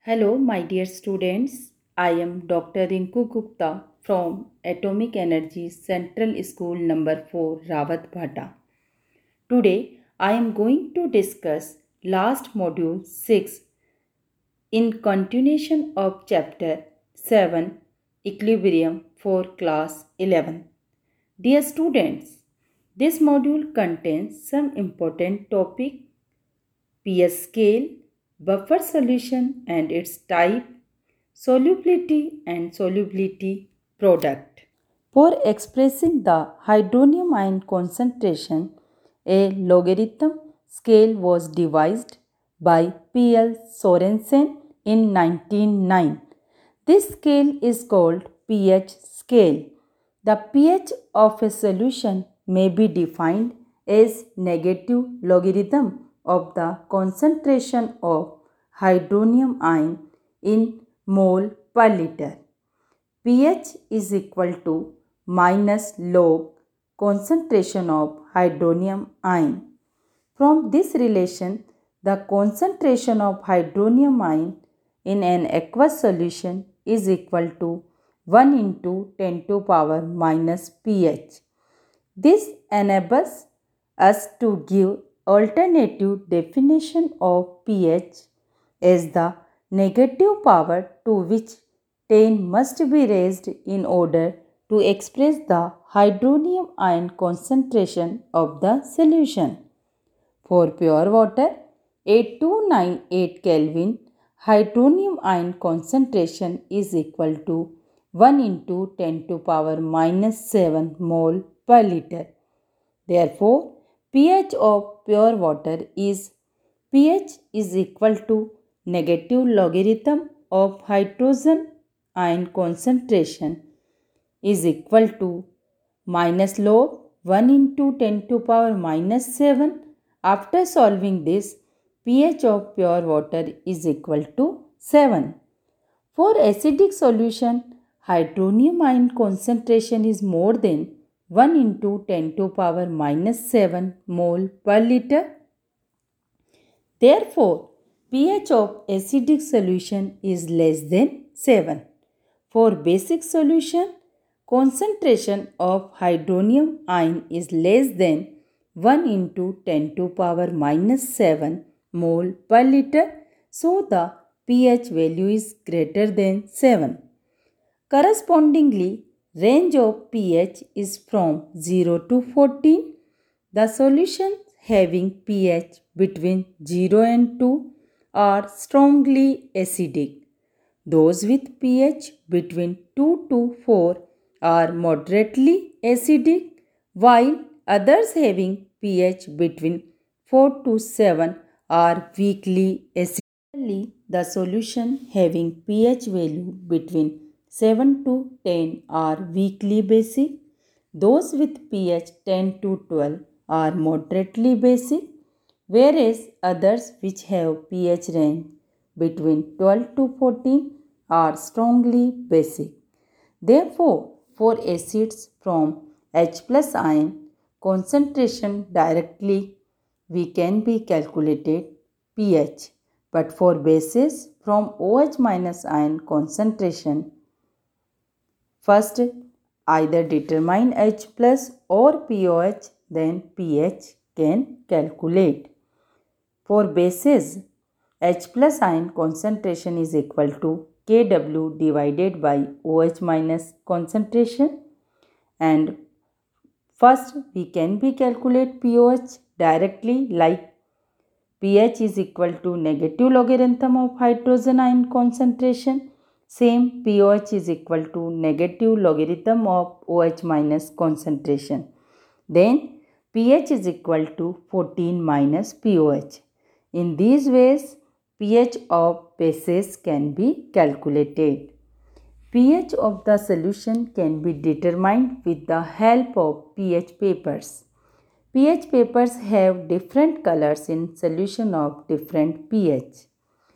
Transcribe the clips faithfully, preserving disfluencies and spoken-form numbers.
Hello, my dear students. I am Doctor Rinku Gupta from Atomic Energy Central School number four, Rawat Bhata. Today, I am going to discuss last module six in continuation of chapter seven, Equilibrium for class eleven. Dear students, this module contains some important topic: pH scale, buffer solution and its type, solubility and solubility product. For expressing the hydronium ion concentration, a logarithm scale was devised by P L Sorensen in nineteen oh nine. This scale is called pH scale. The pH of a solution may be defined as negative logarithm of the concentration of hydronium ion in mole per liter. pH is equal to minus log concentration of hydronium ion. From this relation, the concentration of hydronium ion in an aqueous solution is equal to one into ten to power minus pH. This enables us to give alternative definition of pH as the negative power to which ten must be raised in order to express the hydronium ion concentration of the solution. For pure water, at two hundred ninety-eight Kelvin, hydronium ion concentration is equal to one into ten to power minus seven mole per liter. Therefore, pH of pure water is pH is equal to negative logarithm of hydrogen ion concentration is equal to minus log one into ten to power minus seven. After solving this, pH of pure water is equal to seven. For acidic solution, hydronium ion concentration is more than one into ten to power minus seven mole per liter. Therefore, pH of acidic solution is less than seven. For basic solution, concentration of hydronium ion is less than one into ten to power minus seven mole per liter, so the pH value is greater than seven. Correspondingly, range of pH is from zero to fourteen. The solutions having pH between zero and two are strongly acidic. Those with pH between two to four are moderately acidic, while others having pH between four to seven are weakly acidic. Similarly, the solution having pH value between seven to ten are weakly basic. Those with pH ten to twelve are moderately basic, whereas others which have pH range between twelve to fourteen are strongly basic. Therefore, for acids from H plus ion concentration directly we can be calculated pH, but for bases from OH minus ion concentration, first either determine H plus or pOH, then pH can calculate. For bases, H plus ion concentration is equal to Kw divided by OH minus concentration, and first we can be calculate pOH directly, like pH is equal to negative logarithm of hydrogen ion concentration. Same, pOH is equal to negative logarithm of OH minus concentration. Then pH is equal to fourteen minus pOH. In these ways, pH of bases can be calculated. pH of the solution can be determined with the help of pH papers. pH papers have different colors in solution of different pH.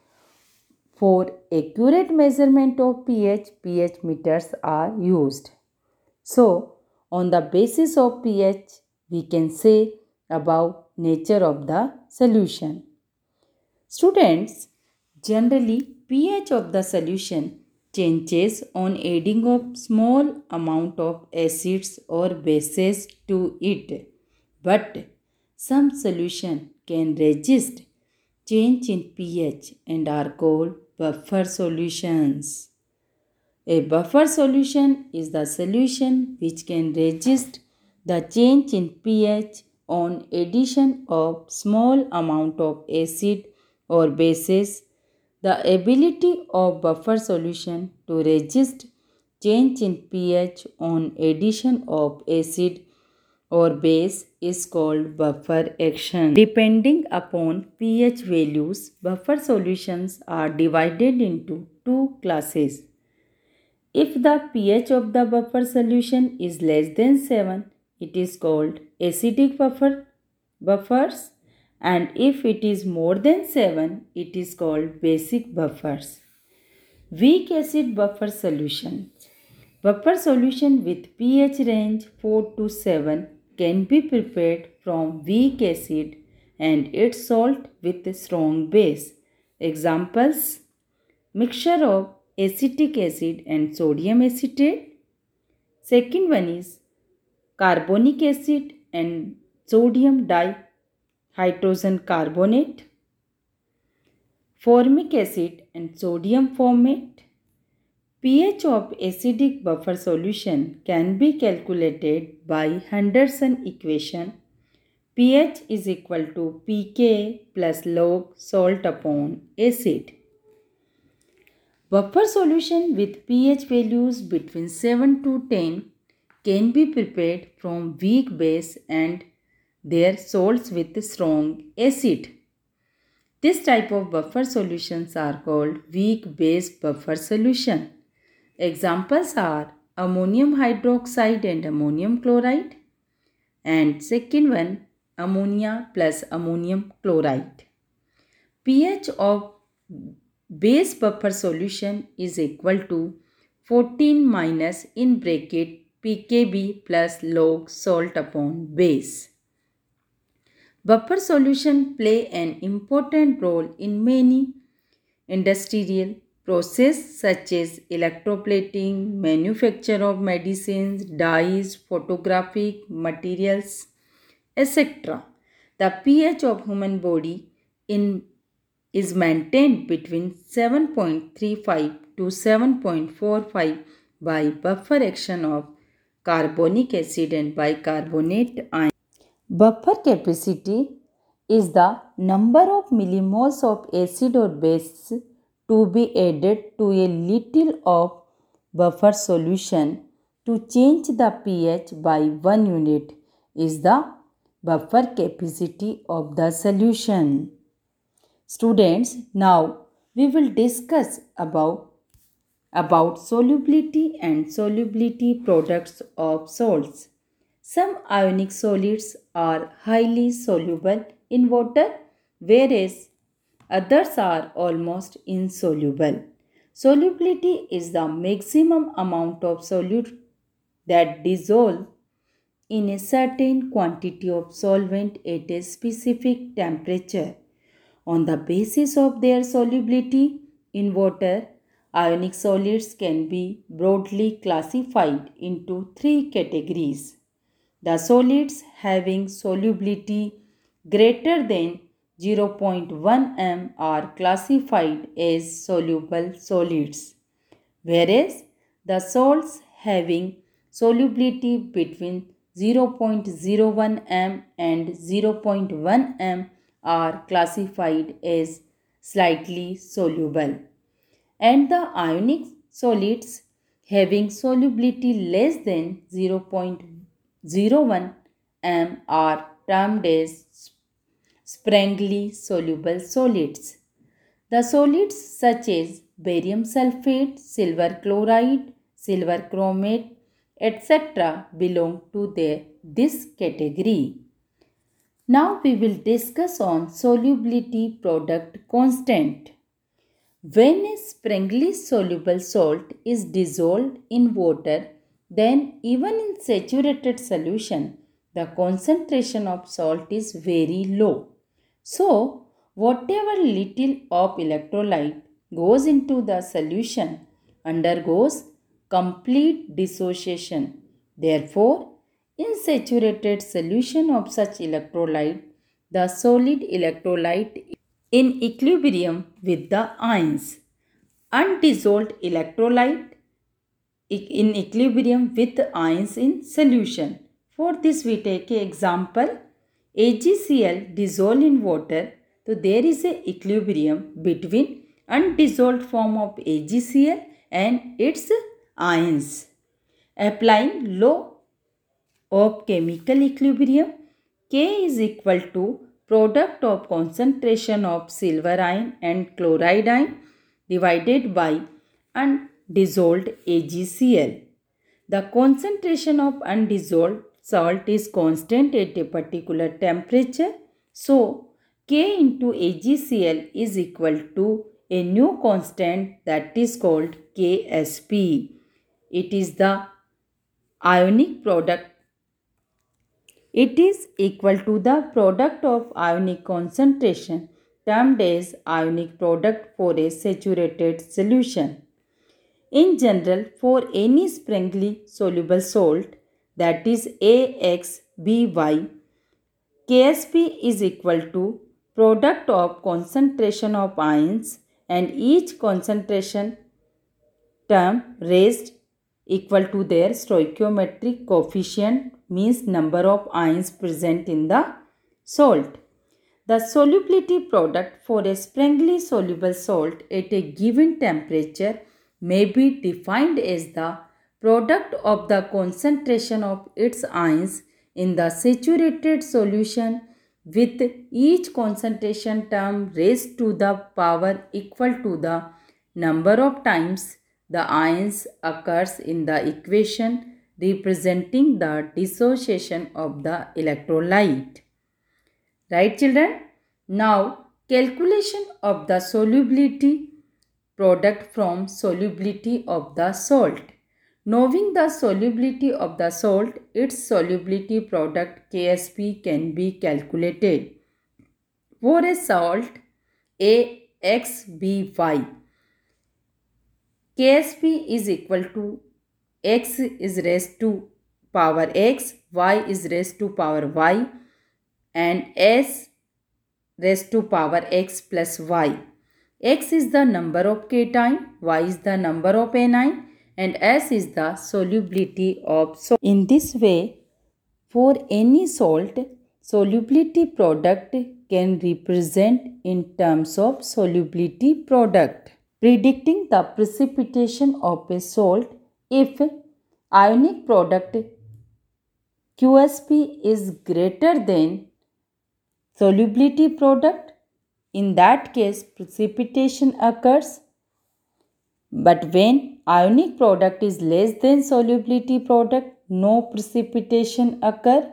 For accurate measurement of pH, pH meters are used. So, on the basis of pH, we can say about nature of the solution. Students, generally pH of the solution changes on adding of small amount of acids or bases to it. But some solution can resist change in pH and are called buffer solutions. A buffer solution is the solution which can resist the change in pH on addition of small amount of acid or bases. The ability of buffer solution to resist change in pH on addition of acid or base is called buffer action. Depending upon pH values, buffer solutions are divided into two classes. If the pH of the buffer solution is less than seven, it is called acidic buffer buffers, and if it is more than seven, it is called basic buffers. Weak acid buffer solution. Buffer solution with pH range four to seven can be prepared from weak acid and its salt with strong base. Examples: mixture of acetic acid and sodium acetate. Second one is carbonic acid and sodium dihydrogen carbonate. Formic acid and sodium formate. pH of acidic buffer solution can be calculated by Henderson equation. pH is equal to pK plus log salt upon acid. Buffer solution with pH values between seven to ten can be prepared from weak base and their salts with strong acid. This type of buffer solutions are called weak base buffer solution. Examples are ammonium hydroxide and ammonium chloride, and second one ammonia plus ammonium chloride. pH of base buffer solution is equal to fourteen minus in bracket pKb plus log salt upon base. Buffer solution play an important role in many industrial processes such as electroplating, manufacture of medicines, dyes, photographic materials, et cetera. The pH of human body in is maintained between seven point three five to seven point four five by buffer action of carbonic acid and bicarbonate ion. Buffer capacity is the number of millimoles of acid or base to be added to a little of buffer solution to change the pH by one unit is the buffer capacity of the solution. Students, now we will discuss about, about solubility and solubility products of salts. Some ionic solids are highly soluble in water, whereas others are almost insoluble. Solubility is the maximum amount of solute that dissolves in a certain quantity of solvent at a specific temperature. On the basis of their solubility in water, ionic solids can be broadly classified into three categories. The solids having solubility greater than zero point one millimolar are classified as soluble solids, whereas the salts having solubility between zero point zero one millimolar and zero point one millimolar are classified as slightly soluble, and the ionic solids having solubility less than zero point zero one millimolar are termed as sparingly soluble solids. The solids such as barium sulfate, silver chloride, silver chromate, et cetera belong to the, this category. Now we will discuss on solubility product constant. When a sparingly soluble salt is dissolved in water, then even in saturated solution, the concentration of salt is very low. So, whatever little of electrolyte goes into the solution undergoes complete dissociation. Therefore, in saturated solution of such electrolyte, the solid electrolyte in equilibrium with the ions. Undissolved electrolyte in equilibrium with ions in solution. For this we take an example. AgCl dissolved in water. So there is a equilibrium between undissolved form of AgCl and its ions. Applying law of chemical equilibrium, K is equal to product of concentration of silver ion and chloride ion divided by undissolved AgCl. The concentration of undissolved salt is constant at a particular temperature. So, K into AgCl is equal to a new constant that is called K S P. It is the ionic product. It is equal to the product of ionic concentration termed as ionic product for a saturated solution. In general, for any sparingly soluble salt, that is A X B Y, K S P is equal to product of concentration of ions and each concentration term raised equal to their stoichiometric coefficient, means number of ions present in the salt. The solubility product for a sparingly soluble salt at a given temperature may be defined as the product of the concentration of its ions in the saturated solution with each concentration term raised to the power equal to the number of times the ions occurs in the equation representing the dissociation of the electrolyte. Right, children? Now, calculation of the solubility product from solubility of the salt. Knowing the solubility of the salt, its solubility product K S P can be calculated. For a salt A X B Y, K S P is equal to X is raised to power X, Y is raised to power Y, and S raised to power X plus Y. X is the number of cation, Y is the number of anion, and S is the solubility of salt. In this way, for any salt, solubility product can represent in terms of solubility product. Predicting the precipitation of a salt, if ionic product Q S P is greater than solubility product, in that case precipitation occurs. But when ionic product is less than solubility product, no precipitation occur.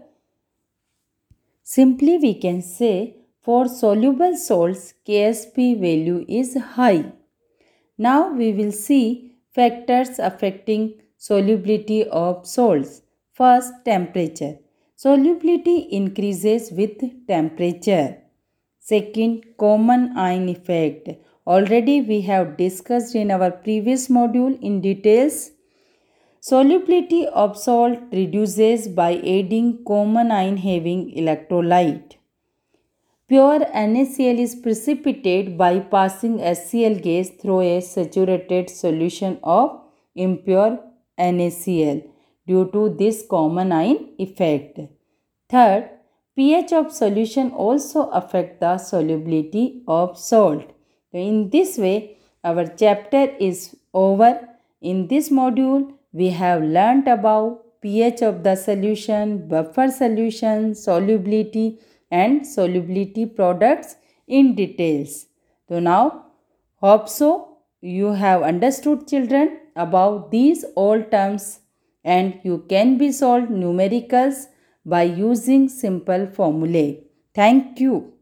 Simply we can say for soluble salts K S P value is high. Now we will see factors affecting solubility of salts. First, temperature. Solubility increases with temperature. Second, common ion effect. Already we have discussed in our previous module in details. Solubility of salt reduces by adding common ion having electrolyte. Pure NaCl is precipitated by passing HCl gas through a saturated solution of impure NaCl due to this common ion effect. Third, pH of solution also affects the solubility of salt. In this way, our chapter is over. In this module, we have learnt about pH of the solution, buffer solution, solubility and solubility products in details. So now, hope so you have understood, children, about these all terms, and you can be solved numericals by using simple formulae. Thank you.